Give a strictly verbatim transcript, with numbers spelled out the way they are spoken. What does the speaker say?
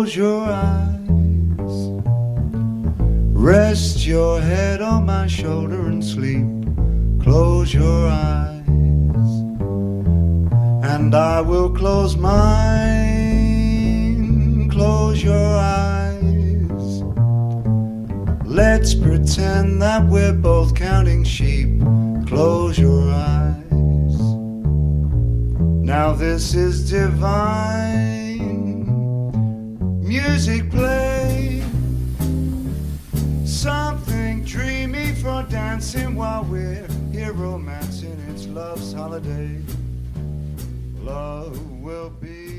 Close your eyes, rest your head on my shoulder and sleep. Close your eyes, and I will close mine. Close your eyes, let's pretend that we're both counting sheep. Close your eyes, now this is divine. Music play, something dreamy for dancing while we're here romancing. It's love's holiday. Love will be